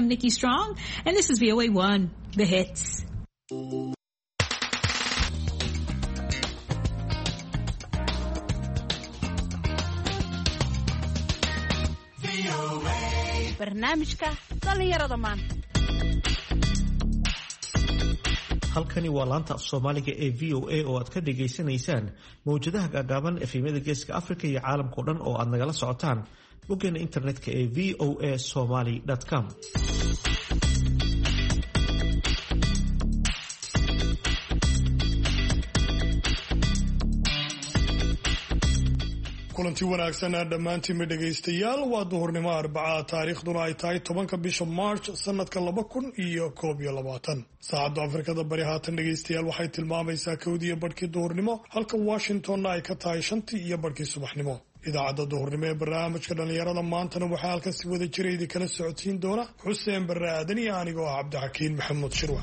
I'm Nikki Strong, and this is VOA1, The Hits. barnaamijka dhalinyarada maanta. halkani waa laanta af Soomaaliga ee VOA oo aad ka dhageysanaysaan mawjadaha gaagaaban efemyada Geeska Afrika iyo caalamka oo dhan oo aad nagala socotaan boggeena internetka ee voasomali.com. kulanti wanaagsan dhammaantiin dhagaystayaal waa duhurnimo Arbacada taariikhduna ay tahay 10 bisha March sanadka 2021 saacadda Afrikada bari haatan dhagaystayaal waxay tilmaamaysaa 1:00 duhurnimo halka Washingtonna ay ka tahay 5:00 subaxnimo idaacadda duhurnimo ee barnaamijka dhalinyarada maantana waxaa halkan si wada jireed kala socodsiin doona Xuseen Barre Aadan iyo anigoo Cabdixakiin Maxamed Shirwa.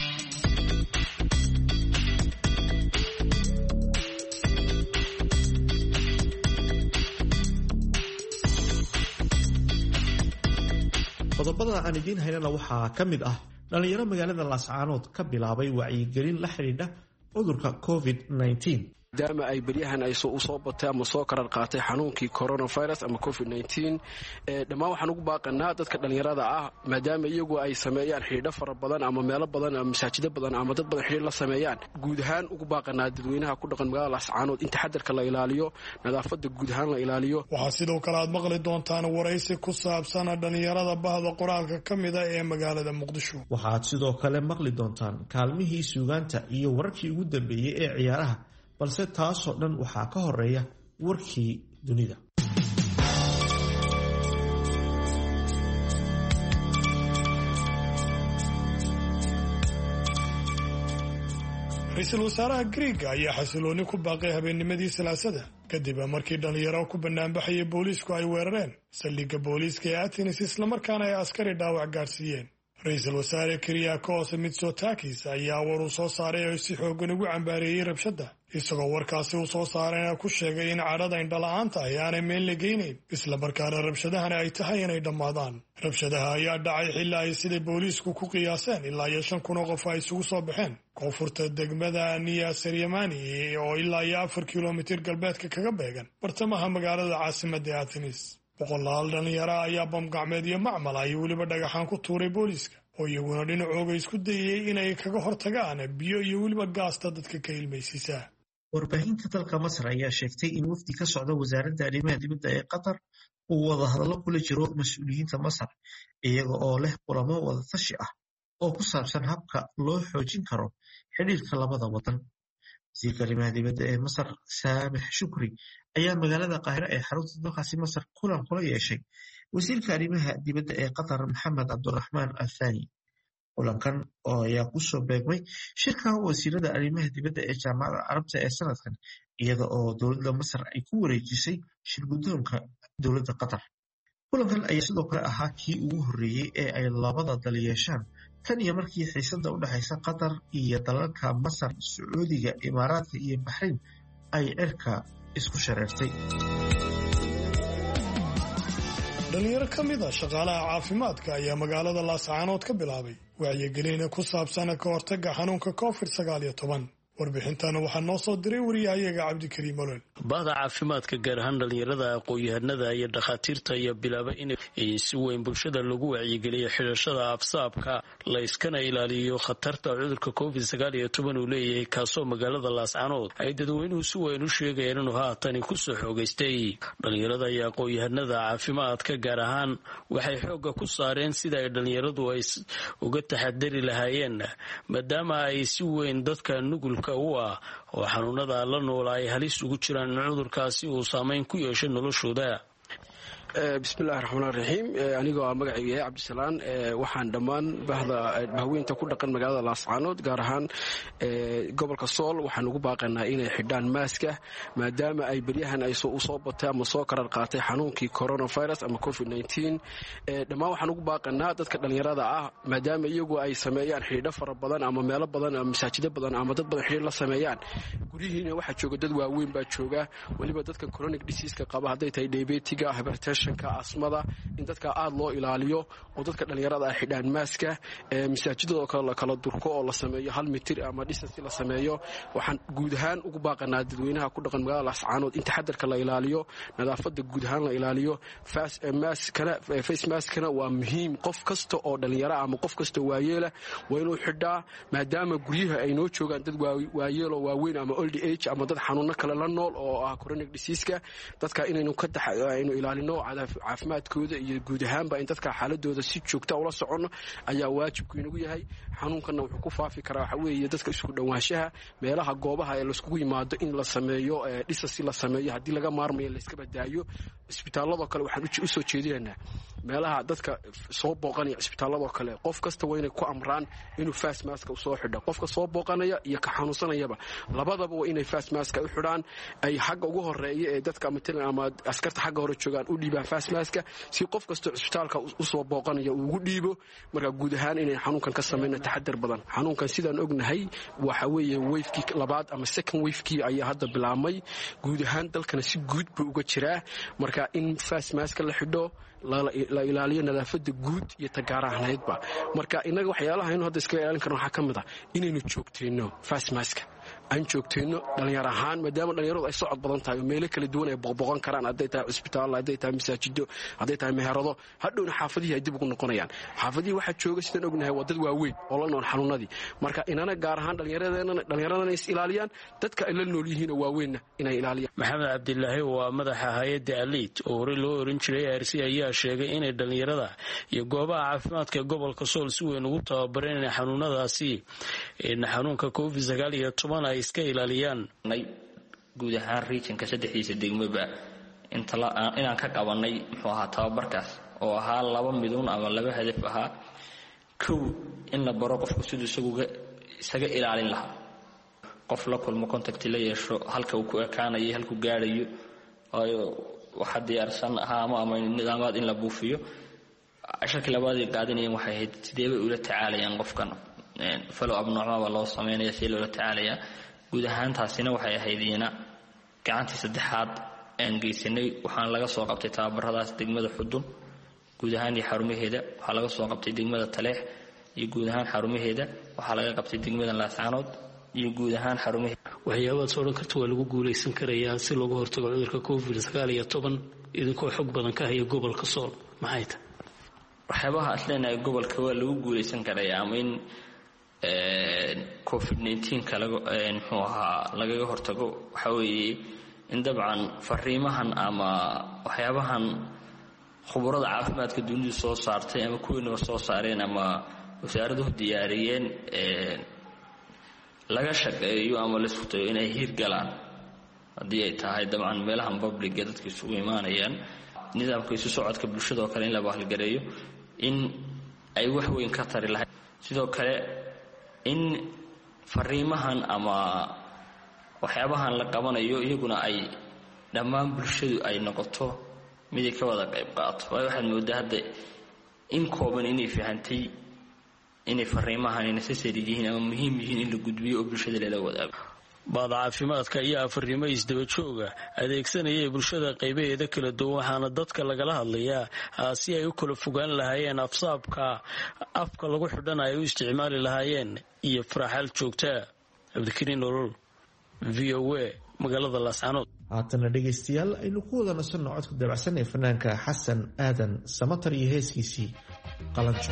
qodobada aan idiin haynana waxaa ka mid ah dhalinyaro magaalada Laascaanood ka bilaabay wacyigelin la xiriirta cudurka COVID-19 maadaama ay beryahan ay soo batay ama soo karar qaatay xanuunkii coronavirus ama COVID-19 dhammaan waxaan ugu baaqanaa dadka dhalinyarada ah maadaama iyagu ay sameeyaan xidhiidho fara badan ama meelo badan ama masaajido badan ama dad badan xidhiidh la sameeyaan guud ahaan ugu baaqanaa dadweynaha ku dhaqan magaalada Laascaanood in taxadarka la ilaaliyo nadaafadda guud ahaan la ilaaliyo. waxaa sidoo kale aad maqli doontaan waraysi ku saabsan dhalinyarada bahda qoraalka ka mid ah ee magaalada Muqdisho. waxaad sidoo kale maqli doontaan kaalmihii suugaanta iyo wararkii ugu dambeeyay ee ciyaaraha balse taasoo dhan waxaa ka horeeya warkii dunida. ra'iisul wasaaraha Greek ayaa xasilooni ku baaqay habeennimadii Salaasada kadib markii dhalinyaro ku banaanbaxay booliisku ay weerareen saldhigga booliiska ee Athens isla markaana ay askari dhaawac gaarsiiyeen. ra'iisul wasaare Kyriakos Mitsotakis ayaa war uu soo saaray oo si xooggan ugu cambaareeyay rabshada isagoo warkaasi uu soo saarayna ku sheegay in cadhada indhala'aanta ay aanay meel la geynayn isla markaana rabshadahana ay tahay inay dhammaadaan. rabshadaha ayaa dhacay xilli ay sida booliisku ku qiyaaseen ilaa 5,000 oo qof ay isugu soo baxeen koonfurta degmada Nia Seriamani oo ilaa 4 kilomitir galbeedka kaga beegan bartamaha magaalada caasimadda Athens. boqolaal dhalinyaro ayaa bam gacmeed iyo macmal ay weliba dhagaxaan ku tuuray booliiska oo iyaguna dhinacooga isku dayay inay kaga hortagaan biyo iyo weliba gaasta dadka ka ilmaysiisa. warbaahinta dalka Masar ayaa sheegtay in wafdi ka socda wasaaradda arrimaha dibadda ee Qatar uu wada hadallo kula jiro mas'uuliyiinta Masar iyaga oo leh kulamo wada tashi ah oo ku saabsan habka loo xoojin karo xiriirka labada wadan. wasiirka arrimaha dibadda ee Masar Saamix Shukri ayaa magaalada Qaahira ee xarunta dalkaasi Masar kulan kula yeeshay wasiirka arrimaha dibadda ee Qatar Maxamed Cabdiraxmaan Al Thani. kulankan oo ayaa ku soo beegmay shirka wasiirada arrimaha dibadda ee Jaamacadda Carabta ee sanadkan iyada oo dowladda Masar ay ku wareejisay shirguddoonka dowladda Qatar. kulankan ayaa sidoo kale ahaa kii ugu horreeyay ee ay labada dal yeeshaan tan iyo markii xiisadda u dhaxaysa Qatar iyo dalalka Masar, Sacuudiga, Imaaraadka iyo Baxrayn ay cirka isku shareertay. dhalinyaro ka mid ah shaqaalaha caafimaadka ayaa magaalada Laascaanood ka bilaabay wacyigelin ku saabsan ka hortagga xanuunka COVID-19. warbixintana waxaa noo soo diray wariyahayaga Cabdikariim Olol. bahda caafimaadka gaar ahaan dhalinyarada aqoon-yahanada iyo dhakhaatiirta ayaa bilaabay in si weyn bulshada lagu wacyigeliyo xidhashada afsaabka la iskana ilaaliyo khatarta cudurka COVID-19 uu leeyahay kaasoo magaalada Laascaanood ay dadweynuhu si weyn u sheegayeen inuu haatan ku soo xoogaystay. dhalinyarada iyo aqoon-yahanada caafimaadka gaar ahaan waxay xoogga ku saareen sida ay dhalinyaradu ay uga taxadari lahaayeen maadaama ay si weyn dadka nugul oo xanuunada la nool ay halis ugu jiraan in cudurkaasi uu saameyn ku yeesho noloshooda. bismillahi raxmaani raxiim anigoo ah magacayga yahay Cabdisalaan waxaan dhammaan bahweynta ku dhaqan magaalada Laascaanood gaar ahaan gobolka Sool waxaan ugu baaqanaa inay xidhaan maaska maadaama ay beryahan ay soo batay ama soo karar qaatay xanuunkii coronavirus ama COVID-19 dhammaan waxaan ugu baaqanaa dadka dhalinyarada ah maadaama iyagu ay sameeyaan xidhiidho fara badan ama meelo badan ama masaajido badan ama dad badan xidhiidh la sameeyaan guryihiina waxaa jooga dad waaweyn baa jooga weliba dadka chronic disease-ka qaba hadday tahay diabetiga hypertension infectionka asmada in dadka aad loo ilaaliyo oo dadka dhalinyarada ay xidhaan maaska masaajidada kale la kala durko oo la sameeyo 1 mitir ama distance la sameeyo waxaan guud ahaan ugu baaqanaa dadweynaha ku dhaqan magaalada Laascaanood in taxadarka la ilaaliyo nadaafada guud ahaan la ilaaliyo face maskana waa muhiim qof kasta oo dhalinyaro ama qof kasta waayeela waa inuu xidhaa maadaama guryaha ay noo joogaan dad waayeelo waaweyn ama old age ama dad xanuuno kale la nool oo ah chronic disease-ka dadka inaynu ilaalino caafimaadkooda iyo guud ahaanba in dadka xaaladooda si joogta ula socono ayaa waajibku inagu yahay xanuunkana wuxuu ku faafi karaa waxa weeye dadka isku dhawaanshaha meelaha goobaha ee la isku yimaado in la sameeyo dhisas la sameeyo hadii laga maarmayo la iska badaayo isbitaalada kale waxaan u soo jeedinaynaa meelaha dadka soo booqanaya isbitaalada kale qof kasta waa inay ku amraan inuu face mask u soo xidho qofka soo booqanaya iyo ka xanuunsanayaba labadaba waa inay face mask u xidhaan ay xagga ugu horeeya ee dadka ama askarta xagga hore joogaan u dhiibaan face mask si qof kasta isbitaalka u soo booqanaya uu ugu dhiibo marka guud ahaan inay xanuunkan ka sameeyaan taxadar badan xanuunkan sidaan ognahay waxa weeye wave-kii labaad ama second wave-kii ayaa hadda bilaabmay guud ahaan dalkana si guud buu uga jiraa marka in face mask la xidho la ilaaliyo nadaafada guud iyo tagaarahaneedba marka inaga waxyaalaha inuu hadda iska ilaalin karno waxa kamid ah inaynu joogteeno face mask aan joogteeno dhalinyaro ahaan maadaama dhalinyaradu ay socod badan tahay oo meelo kala duwan ay boqboqon karaan haday tahay isbitaal haday tahay masaajido haday tahay meherado hadhowna xaafadihii ay dib ugu noqonayaan xaafadihii waxa jooga sidaan ognahay waa dad waaweyn oo la nool xanuunadii marka inana gaar ahaan dhalinyaradana is ilaaliyaan dadka ay la nool yihiin oo waaweynna inay ilaaliyaan maxamed cabdilaahi waa madaxa hay'adda Elite oo hore loo oran jiray ARC ayaa sheegay inay dhalinyarada iyo goobaha caafimaadka gobolka Sool si weyn ugu tababareen xanuunadaasi in xanuunka COVID-19 ay iska ilaaliyaan guud ahaan regionka saddexdiisa degmaba inaan ka qabanay muxuu ahaa tababarkaas oo ahaa 2 midun ama 2 hadaf ahaa kow in la baro qofku sidoo isaga ilaalin lahaa qof la kulmo contact la yeesho halka uu ku ekaanayo halku gaarayo waxa diyaarsan ama nidaamad in la buufiyo ashaki labaad ee qaadanayeen waxay ahayd sidee bay ula tacaalayaan qofkan follow up nooca loo sameeyo si loo tacaalayaa guud ahaan taasina waxay ahaydina gacantii saddexaad aan geysanay waxaan laga soo qabtay tababaradaas degmada Xudun guud ahaan iyo xarumaheeda waxa laga soo qabtay degmada Taleex iyo guud ahaan xarumaheeda waxa laga qabtay degmada Laascaanood iyo guud ahaan xarumaheeda waxyaabaha soo kartu waa lagu guuleysan karayaa si looga hortago cudurka COVID-19 idinkoo xog badan ka haya gobolka Sool maxay tahay waxyaabaha asleena gobolka waa lagu guuleysan karayaa ama in COVID-19 laga hortago waxa weeye in dabcan fariimahan ama waxyaabahan khubarada caafimaadka dunida soo saartay ama kuweenaba soo saareen ama wasaaraduhu diyaariyeen laga shaqeeyo ama la isku tayo inay hirgalaan haddii ay tahay dabcan meelahan public dadka isugu imaanayaan nidaamka isu socodka bulshada oo kale in la bahalgareeyo in ay wax weyn ka tari lahayd sidoo kale in fariimahan ama waxyaabahan la qabanayo iyaguna ay dhammaan bulshadu ay noqoto mid ka wada qayb qaato waxaan moodaa hadda in kooban inay fahantay inay fariimahan necessary yihiin ama muhiim yihiin in la gudbiyo oo bulshada la wadaago baada caafimaadka ayaa fariimo isdaba jooga adeegsanaya bulshada qaybaheeda kala duwan waxaana dadka lagala hadlayaa si ay u kala fogaan lahaayeen afka lagu xidhanayo u isticmaali lahaayeen iyo faraxal joogta abdikariin nolol VOA magaalada Laascaanood haatana dhageystayaal aynu ku wada nasanno codka dabacsan ee fanaanka Xasan Aadan Samatar iyo heeskiisii qalanjo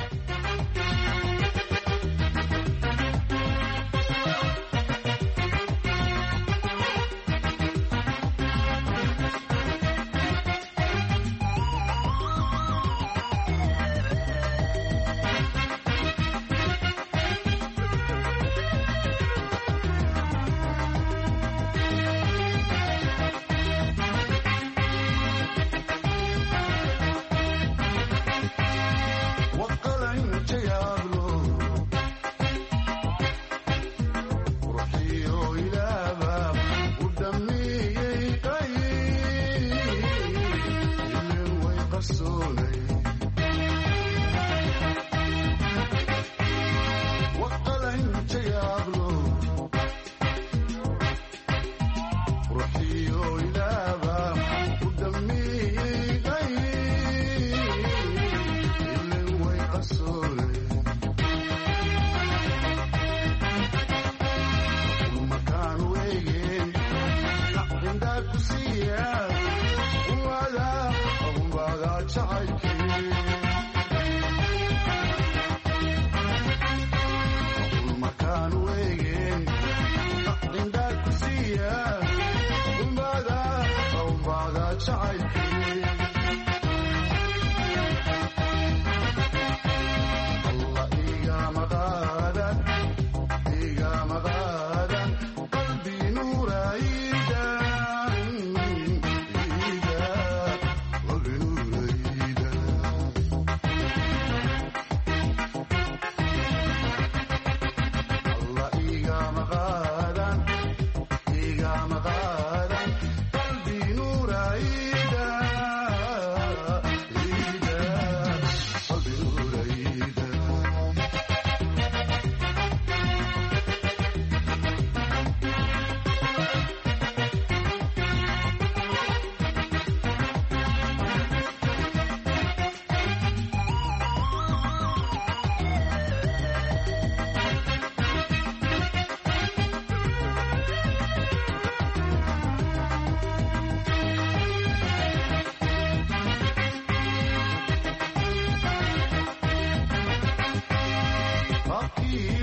وقال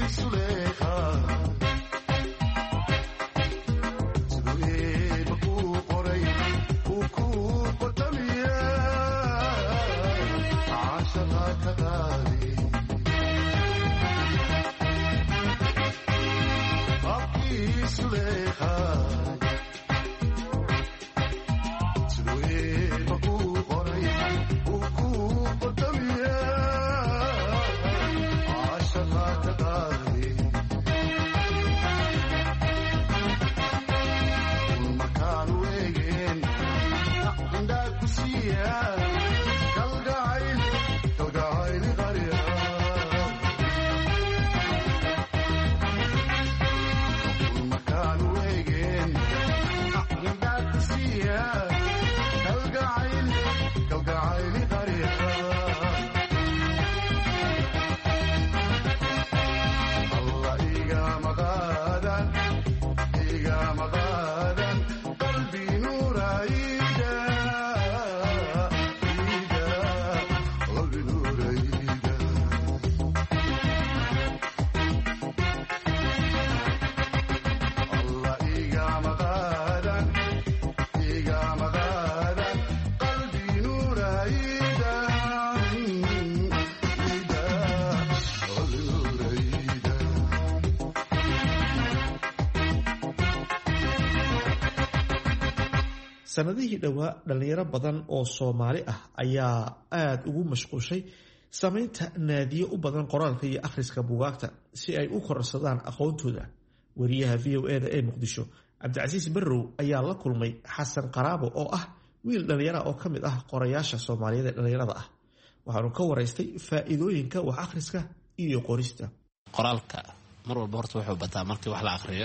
sanadihii dhowaa dhalinyaro badan oo Soomaali ah ayaa aad ugu mashquushay samaynta naadiyo u badan qoraalka iyo akhriska buugaagta si ay u kororsadaan aqoontooda. wariyaha VOA ee Muqdisho Cabdicasiis Barrow ayaa la kulmay Xasan Qaraabo oo ah wiil dhalinyaro oo kamid ah qorayaasha Soomaaliyeed ee dhalinyarada ah. waxaanu ka waraystay faa'iidooyinka wax akhriska iyo qorista. qoraalka mar walba horta wuxuu bataa markii wax la akhriyo.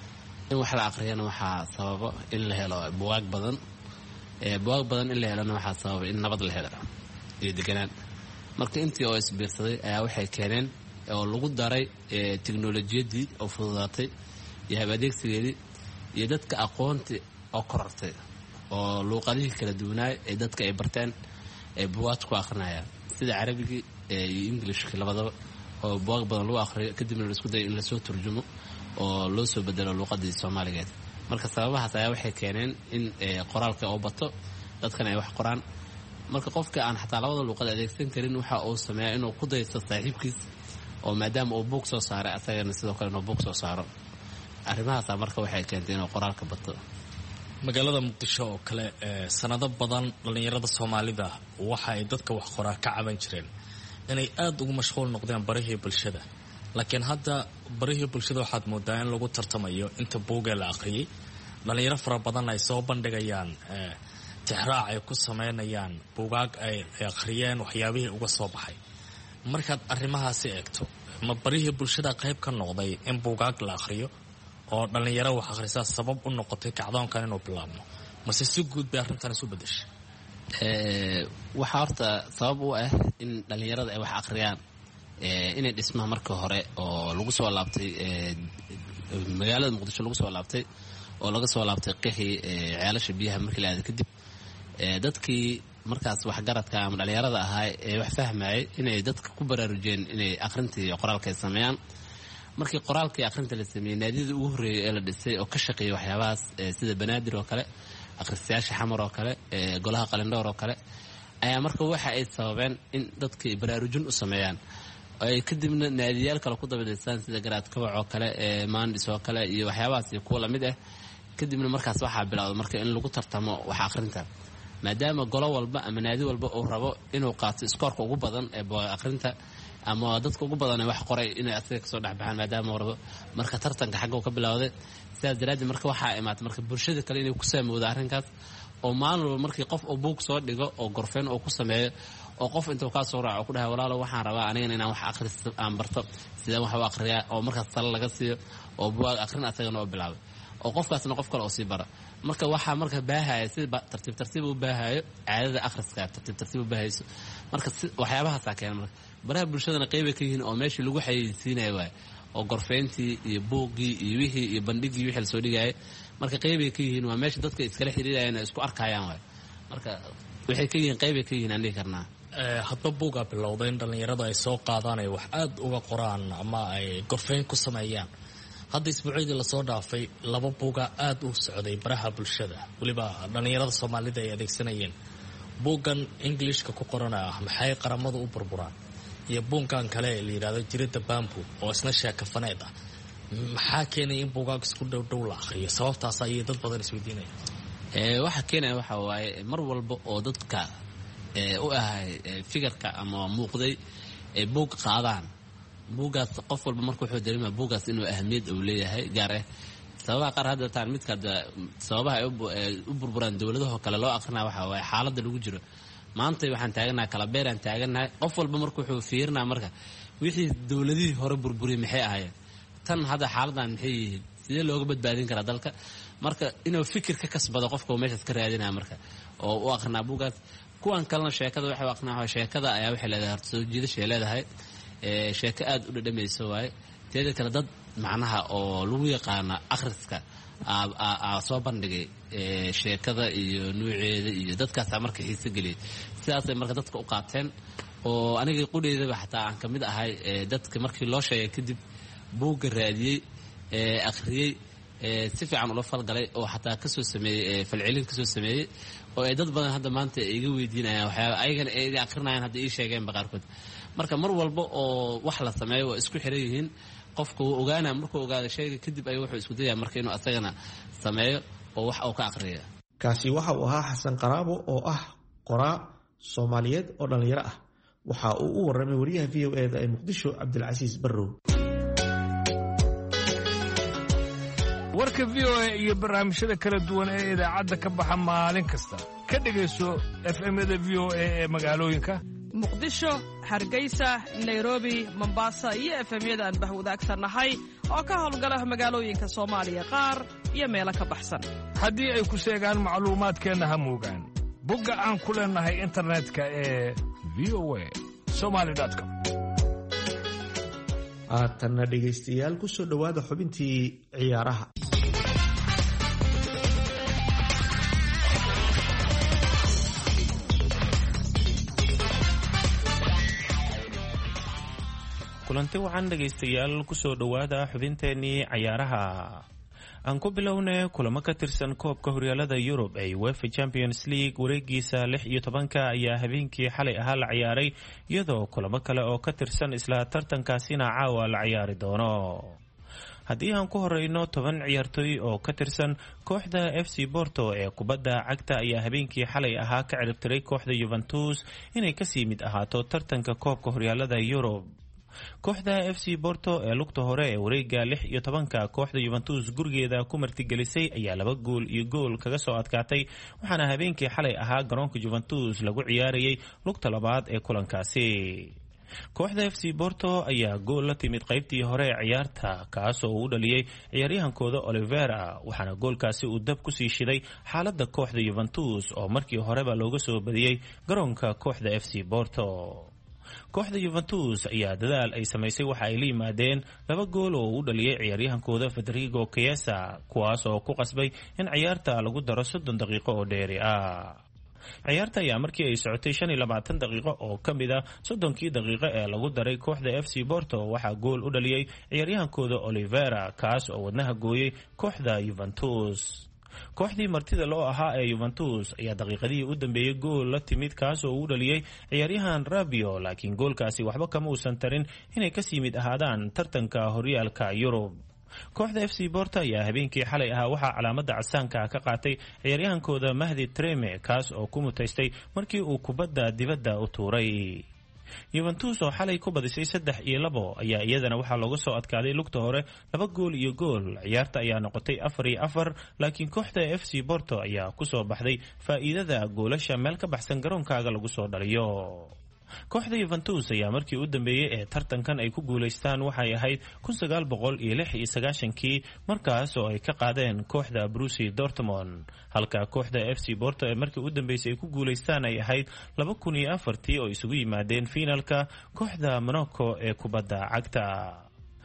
in wax la akhriyana waxaa sababa in la helo buugaag badan in la helana waxaa sababa in nabad la helo iyo deganaan. marka intii oo isbiirsaday ayaa waxay keeneen oo lagu daray tiknoolajiyadii oo fududaatay iyo habadeegsigeedii iyo dadka aqoonti oo korortay oo luuqadihii kala duwanaay ee dadka ay barteen ee buugaag ku akhrinayaan sida carabigii iyo ingilishkii labadaba oo buugaag badan lagu akhriyo kadibna la isku dayo in lasoo turjumo oo loo soo bedelo luuqadii Soomaaliyeed. marka sababahaas ayaa waxay keeneen in qoraalka oo bato dadkan ay wax qoraan. marka qofka aan xataa labada luuqad adeegsan karin waxa uu sameeyaa inuu ku daysto saaxiibkiis oo maadaama uu buug soo saaray asagana sidoo kale inuu buug soo saaro. arrimahaas marka waxay keentay inuu qoraalka bato. magaalada Muqdisho oo kale sanado badan dhalinyarada Soomaalida waxa ay dadka wax qoraa ka caban jireen inay aad ugu mashquul noqdeen barihii bulshada. laakiin hadda barihii bulshada waxaad moodaa in lagu tartamayo inta buuga la akhriyay. dhalinyaro fara badan ay soo bandhigayaan tixraac ay ku sameynayaan buugaag ay akhriyeen waxyaabihii uga soo baxay. markaad arrimahaasi eegto ma barihii bulshada qayb ka noqday in buugaag la akhriyo oo dhalinyaro wax akhrisaa sabab u noqotay kacdoonkan inuu bilaabmo mase si guud bay arrintan isu bedeshay? waxaa horta sabab u ah in dhalinyarada ay wax akhriyaan inay dhismaha markii hore oo lagu soo laabtay magaalada Muqdisho lagu soo laabtay oo laga soo laabtay qixii ceelasha biyaha markii la aaday kadib dadkii markaas wax garadka ama dhalinyarada ahaa ee wax fahmayay inay dadka ku baraarujeen inay akhrinta iyo qoraalka sameeyaan. markii qoraalka iyo akhrinta la sameeyay naadiyada ugu horeeyay ee la dhisay oo ka shaqeeyay waxyaabahaas sida Banaadir oo kale akhristayaasha xamar oo kale golaha qalindoor oo kale ayaa marka waxa ay sababeen in dadkii baraarujin u sameeyaan ay kadibna naadiyaal kale ku dabadeysaan sida garaad kabac oo kale maandis oo kale iyo waxyaabahaas iyo kuwa lamid ah. kadibna markaas waxaa bilowday marka in lagu tartamo wax akhrinta maadaama golo walba ama naadi walba uu rabo inuu qaato iskoorka ugu badan ee buugaag akhrinta ama dadka ugu badan ee wax qoray inay asaga kasoo dhexbaxaan maadaama uu rabo. marka tartanka xagga uu ka bilowday sidaas daraaddeed marka waxaa imaatay marka bulshada kale inay ku saamowdo arrinkaas oo maalin walba markii qof uu buug soo dhigo oo gorfeen uu ku sameeyo oo qof intuu ka soo raaco ku dhahay walaalo waxaan rabaa aniga inaan wax akhristo aan barto sidaan wax u akhriyaa oo markaas talo laga siiyo oo buugaag akhrin asagana oo bilaabay oo qofkaasna qof kale oo sii bara. marka waxaa marka baahaya sida tartiib u baahayo caadada akhriska tartiib u baahayso. marka waxyaabahaas keenay marka baraha bulshadana qayb ka yihiin oo meeshii lagu xayeysiinay waay oo gorfeyntii iyo buuggii iyo wixii iyo bandhigii wixii la soo dhigay. marka qayb ka yihiin waa meeshii dadka iskala xiriirayaan isku arkayaan waay. marka waxay ka yihiin qayb ka yihiin aan dhihi karnaa. hadba buugaa bilowday in dhallinyarada ay soo qaadaan ay wax aad uga qoraan ama ay gorfayn ku sameeyaan. hadda isbuucyadii lasoo dhaafay 2 buugaa aad u socday baraha bulshada, weliba dhallinyarada soomaalida ay adeegsanayeen. buuggan englishka ku qorana ah maxay qaramadu u burburaan, iyo buuggan kale la yidhaahdo jirida bambu oo isna sheekafaneed ah. maxaa keenaya in buugaag isku dhowdhow la akhriyo? sababtaas ayay dad badan isweydiinaya. waxa keenaya waxa waaye mar walba oo dadka u ahay fikirka ama muuqday buug qaadaan, buugaas qof walba markuu wuxuu dareemaa buugaas inuu ahmiyad uu leeyahay gaar ah. sababaha qaar hadda taan midka sababaha ay u burburaan dowladaha kale loo aqrinaa waxa waaye xaaladda lagu jiro maanta. waxaan taaganahay kala beeraan taaganahay, qof walba markuu wuxuu fiirinaa marka wixii dowladihii hore burburiyay maxay ahaayeen, tan hadda xaaladan maxay yihiin, sidee looga badbaadin karaa dalka. marka inuu fikir ka kasbado qofka uu meeshaas ka raadinaya marka oo u aqrinaa buugaas. kuwan kalena sheekada waxay aqrinaa sheekada ayaa waxay leedahay horta soo jiidashay leedahay, sheeko aad u dhadhamayso waaye. teeda kale dad macnaha oo lagu yaqaana akhriska soo bandhigay sheekada iyo nuuceeda iyo dadkaasaa marka xiise geliyay. sidaasay marka dadka u qaateen oo aniga qudheydaba xataa aan ka mid ahay dadka markii loo sheegay kadib buugga raadiyey, akhriyey, si fiican ula falgalay oo xataa kasoo sameeyey falcelin kasoo sameeyey oo ay dad badan hadda maanta iga weydiinayaan waxyaaba ayagana ay akhrinayaan hadda ii sheegeenba qaarkood. marka mar walba oo wax la sameeyo waa isku xiran yihiin. qofka wuu ogaanaa, markuu ogaada shayga kadib ayuu wuxuu isku dayaa marka inuu asagana sameeyo oo wax uu ka aqriya. kaasi waxa uu ahaa xasan qaraabo oo ah qoraa Soomaaliyeed oo dhalinyaro ah. waxa uu u warramay wariyaha VOA ee Muqdisho Cabdilcasiis Barrow. warka VOA iyo barnaamijyada kala duwan ee idaacadda ka baxa maalin kasta ka dhagayso FM-da VOA ee magaalooyinka muqdisho, hargeysa, nairobi, mombasa iyo FM-yada aan bahwadaagsannahay oo ka howlgala magaalooyinka Soomaaliya qaar iyo meelo ka baxsan. haddii ay ku sheegaan macluumaadkeenna ha moogaan bogga aan ku leenahay internetka ee voasomali.com. haatanna dhegaystayaal ku soo dhowaada xubintii ciyaaraha. kulanti wacan dhegaystayaal kusoo dhowaada xubinteenii cayaaraha. aan ku bilownay kulamo ka tirsan koobka horyaalada Yurub ee UEFA Champions League wareegiisa 16 ayaa habeenkii xalay ahaa la ciyaaray, iyadoo kulamo kale oo ka tirsan isla tartankaasina caawa la ciyaari doono. haddii aan ku horeyno 10 ciyaartooy oo ka tirsan kooxda FC Porto ee kubadda cagta ayaa habeenkii xalay ahaa ka ciribtiray kooxda Juventus inay kasii mid ahaato tartanka koobka horyaalada Yurub. kooxda FC Porto ee lugta hore ee wareega 16 kooxda Juventus gurigeeda ku martigelisay ayaa 2 gool iyo gool kaga soo adkaatay, waxaana habeenkii xalay ahaa garoonka Juventus lagu ciyaarayay lugta labaad ee kulankaasi. kooxda FC Porto ayaa gool la timid qaybtii hore ee ciyaarta kaas oo uu dhaliyay ciyaaryahankooda Oliveira, waxaana goolkaasi uu dab ku sii shiday xaaladda kooxda Juventus oo markii horeba looga soo badiyay garoonka kooxda FC Porto. kooxda Juventus ayaa dadaal ay samaysay waxa ay la yimaadeen 2 gool oo uu dhaliyay ciyaaryahankooda Federico Chiesa, kuwaas oo ku qasbay in ciyaarta lagu daro 30 daqiiqo oo dheeri ah. ciyaarta ayaa markii ay socotay 25 daqiiqo oo ka mid ah 30kii daqiiqo ee lagu daray kooxda FC Porto waxaa gool u dhaliyay ciyaaryahankooda Oliveira, kaas oo wadnaha gooyay kooxda Juventus. kooxdii martida loo ahaa ee Juventus ayaa daqiiqadii u dambeeyay gool la timid kaas oo uu dhaliyay ciyaaryahan Rabiot, laakiin goolkaasi waxba kama uusan tarin inay kasii mid ahaadaan tartanka horyaalka Yurub. kooxda FC Porto ayaa habeenkii xalay ahaa waxaa calaamadda casaanka ka qaatay ciyaaryahankooda Mahdi Treme, kaas oo ku mutaystay markii uu kubadda dibadda u tuuray. Juventus oo xalay ku badisay 3-2 ayaa iyadana waxaa looga soo adkaaday lugta hore 2 gool iyo gool. ciyaarta ayaa noqotay 4-4, laakiin kooxda FC Porto ayaa ku soo baxday faa'iidada goolasha meel ka baxsan garoonkaaga lagu soo dhaliyo. kooxda Juventus ayaa markii u dambeeyay ee tartankan ay ku guuleystaan waxay ahayd 1996kii, markaas oo ay ka qaadeen kooxda Borussia Dortmund, halka kooxda FC Porto ee markii u dambeysay ay ku guuleystaan ay ahayd 2004 oo isugu yimaadeen finalka kooxda Monaco ee kubadda cagta.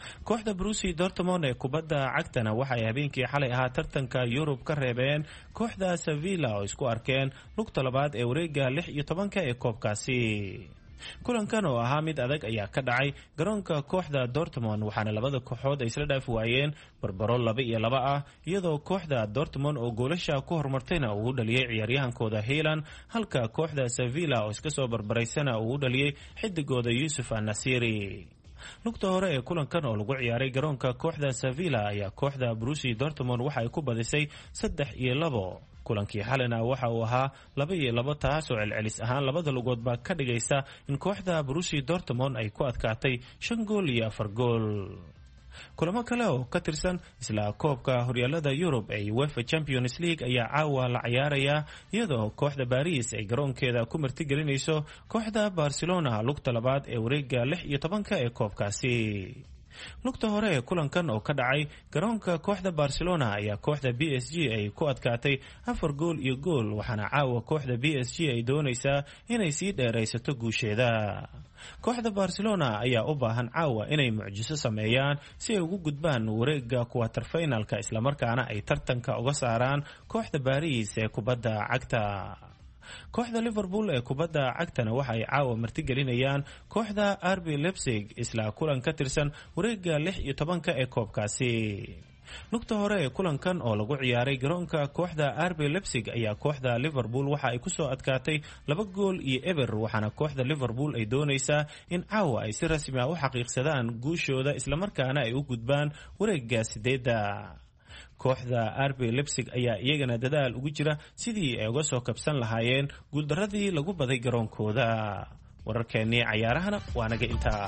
kooxda Borussia Dortmund ee kubadda cagtana waxay habeenkii xalay ahaa tartanka Yurub ka reebeen kooxda Sevilla oo isku arkeen lugta labaad ee wareegga 16 ee koobkaasi. kulankan oo ahaa mid adag ayaa ka dhacay garoonka kooxda Dortmund waxaana labada kooxood ay isla dhaaf waayeen barbaro 2-2 ah iyadoo kooxda Dortmund oo goolasha ku hormartayna uu dhaliyay ciyaaryahankooda Haaland halka kooxda Sevilla oo iska soo barbaraysana uu dhaliyay xidigooda Yusuf An-Nasiri. lugta hore ee kulankan oo lagu ciyaaray garoonka kooxda Sevilla ayaa kooxda Borussia Dortmund waxa ay ku badisay 3-2. kulankii xalina waxa uu ahaa 2-2 taas oo celcelis ahaan labada lugoodba ka dhigaysa in kooxda Borussia Dortmund ay ku adkaatay 5 gool iyo 4 gool. kulamo kale oo ka tirsan isla koobka horyaalada Yurub ee UEFA Champions League ayaa caawa la ciyaaraya iyadoo kooxda Paris ay garoonkeeda ku martigelinayso kooxda Barcelona lugta labaad ee wareegga 16 ee koobkaasi. lugta hore ee kulankan oo ka dhacay garoonka kooxda Barcelona ayaa kooxda PSG ay ku adkaatay 4 gool iyo gool waxaana caawa kooxda PSG ay doonaysaa inay sii dheeraysato guusheeda. kooxda Barcelona ayaa u baahan caawa inay mucjiso sameeyaan si ay ugu gudbaan wareegga quarter finalka isla markaana ay tartanka uga saaraan kooxda Paris ee kubadda cagta. kooxda Liverpool ee kubadda cagtana waxa ay caawa martigelinayaan kooxda RB Leipzig isla kulan ka tirsan wareegga 16 ee koobkaasi. lugta hore ee kulankan oo lagu ciyaaray garoonka kooxda RB Leipzig ayaa kooxda Liverpool waxa ay ku soo adkaatay 2 gool iyo eber waxaana kooxda Liverpool ay doonaysaa in caawa ay si rasmi ah u xaqiiqsadaan guushooda isla markaana ay u gudbaan wareegga 8. kooxda RB Leipzig ayaa iyagana dadaal ugu jira sidii ay uga soo kabsan lahaayeen guuldaradii lagu baday garoonkooda. wararkeennii cayaarahana waa naga intaa.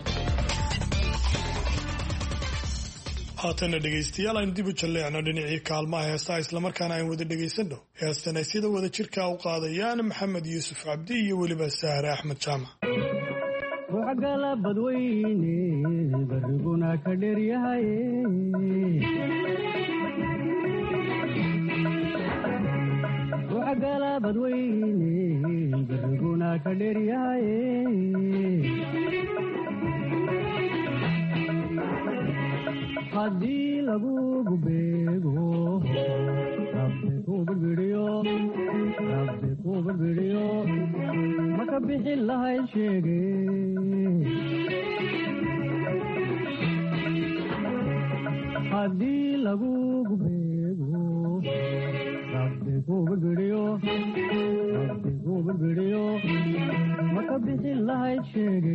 haatana dhegaystayaal aynu dib u jalleecno dhinacii kaalmaha heestaha islamarkaana aynu wada dhegaysanno heestan ay sida wada jirka u qaadayaan maxamed yuusuf cabdi iyo weliba Sahre Axmed Jaamac. ruuxgala badweyne bariguna ka dheeryahay ruuxgala badweyne bariguna ka dheeryahay haddii lagugu beego rabbi ku birbiriyo maka bixin lahayd sheege haddii lagugu beego rabbi ku birbiriyo maka bixin lahayd sheege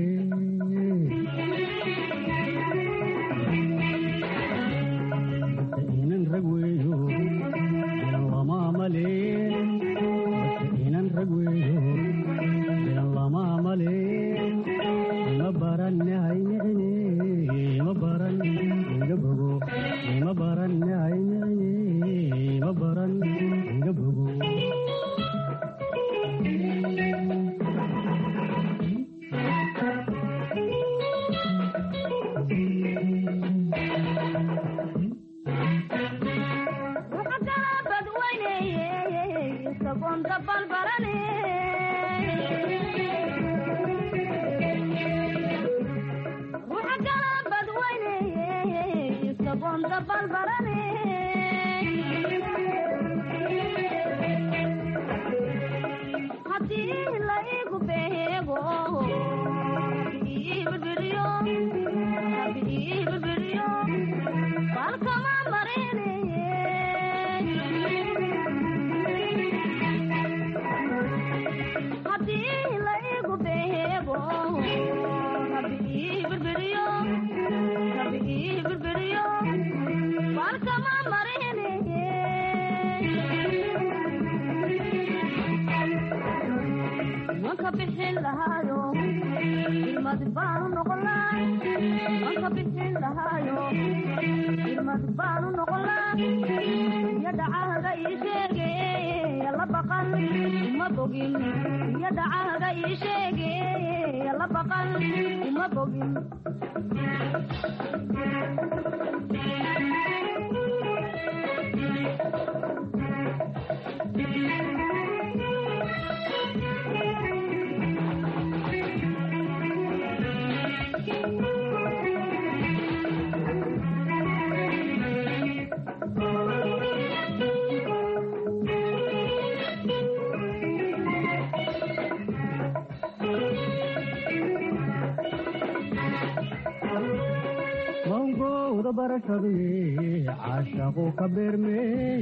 mahungowda barashaduye caashaqu ka beerme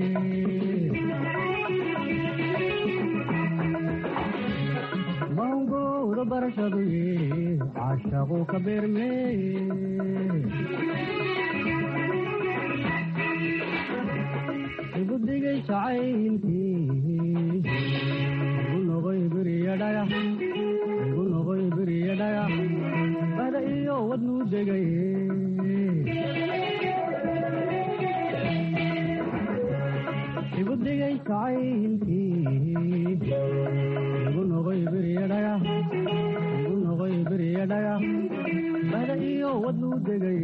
mahungowda barashaduye caashaqu ka beerme ibudigay jacaylkii igu noqoy beriya dhagax igu noqoy beriya dhagax bada iyo wadnuu degay ibudigay jacaylkii igu noqoy beriya dhagax igu noqoy beriya dhagax bada iyo wadnuu degay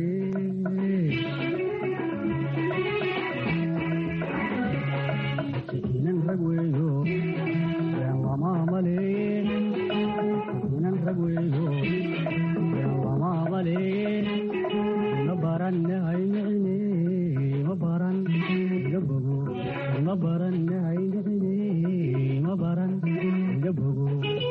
inan rag weeyo been lama maleeye inan rag weeyo been lama maleeye ma baran haymicine ma baran iga bogo ma baran haymicine ma baran iga bogo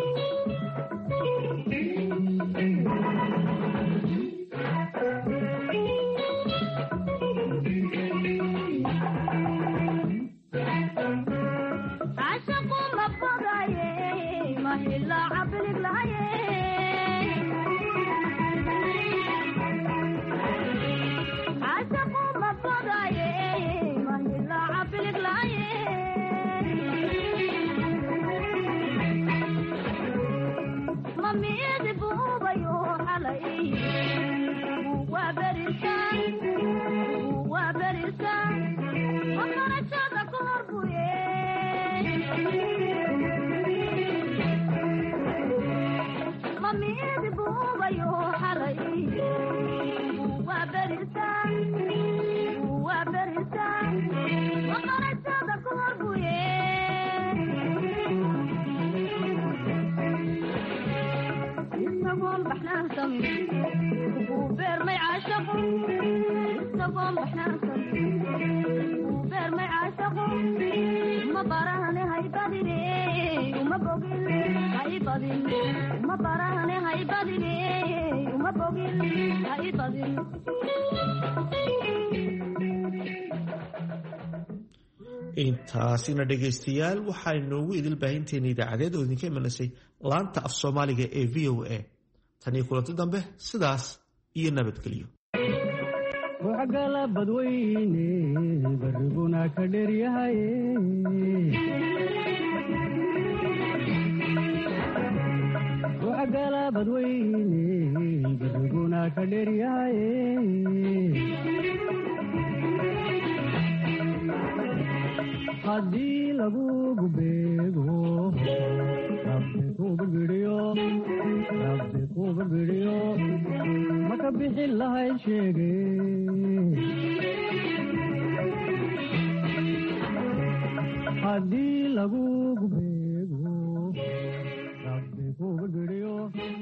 intaasina dhegaystayaal waxaa inoogu idil baahinteena idaacadeed oo idinka imanasay laanta af soomaaliga ee v o a tan iyo kulanti dambe sidaas iyo nabadgelyo ruuxgala badweyne bariguna ka dheeryahaye ruuxgala badweyne bariguna ka dheeryahaye haddii lagugu beego rabbi kuba gidhiyo maka bixin lahay sheege haddii lagugu beego rabbi kuba gidhiyo